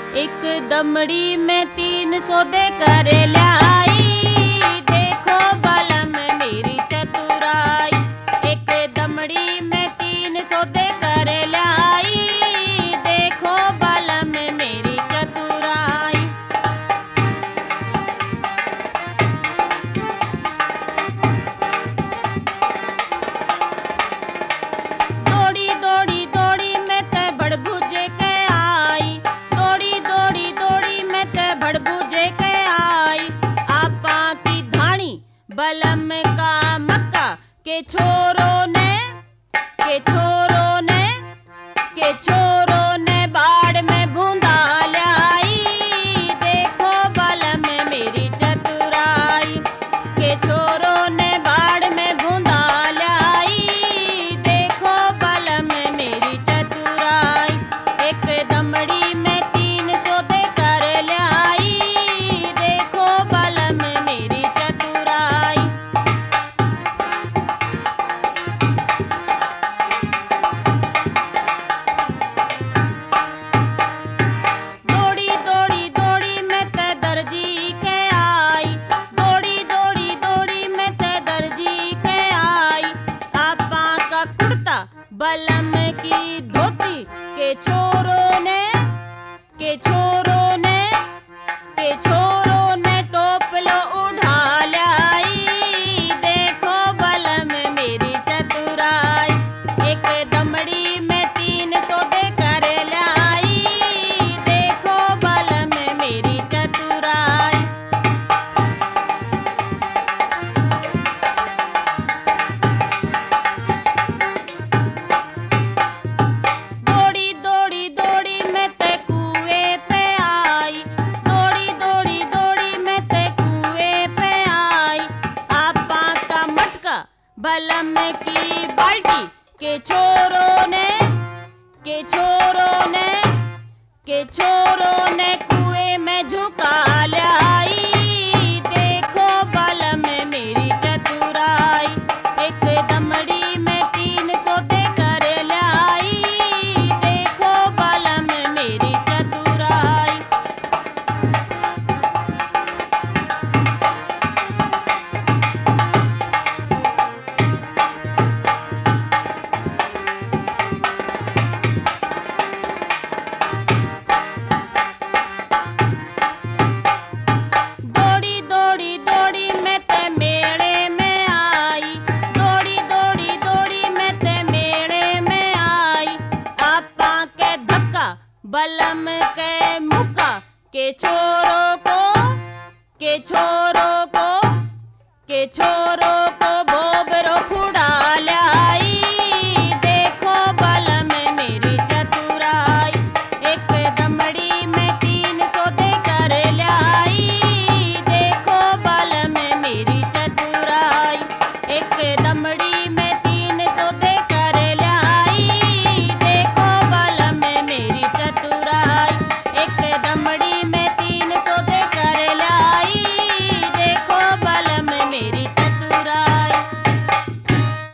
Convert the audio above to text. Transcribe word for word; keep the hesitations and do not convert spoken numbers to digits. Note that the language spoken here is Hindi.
एक दमड़ी में तीन सौदे कर लाई, देखो बलम मेरी चतुराई। एक दमड़ी में तीन सौदे कर लाई, देखो बलम मेरी चतुराई। दौड़ी दौड़ी दौड़ी मैं ते बड़भुजे के आई, दौड़ी दौड़ी दौड़ी मैं ते बड़भुजे के आई। आपा की धानी बलम का मक्का के छोरों ने, के छोरों ने, के छोरों ने बाड़ में बूंदा लाई, देखो बलम मेरी चतुराई। के छोरों ने बाड़ में बूंदा लाई, देखो बलम मेरी चतुराई। एक दमड़ी में तीन सौदे कर लाई, देखो बलम मेरी चतुराई। दौड़ी दौड़ी दौड़ी मैं ते दर्जी के आई, दौड़ी दौड़ी दौड़ी मैं ते दर्जी के आई। आपा का कुर्ता बलम की धोती के छोरों ने, के छोरों ने, के छोरों ने टोपलो उठा लाई, देखो बलम मेरी चतुराई। एक दमड़ी में तीन सौदे कर लाई, देखो बलम मेरी चतुराई। दौड़ी दौड़ी दौड़ी मैं ते कुएं पे आई, दौड़ी दौड़ी दौड़ी मैं ते कुएं पे आई। आपा का मटका बलम की बाल्टी के छोरों ने, के छोरों ने, के छोरों ने कुएं में झुका लाई, देखो बलम मेरी चतुराई। एक दमड़ी में तीन सौदे कर लाई, देखो बलम मेरी चतुराई। दौड़ी दौड़ी दौड़ी मैं ते मेले में आई, दौड़ी दौड़ी दौड़ी मैं ते मेले में आई। आपा के धक्का बलम के मुक्का के छोरों को, के छोरों को, के छोरों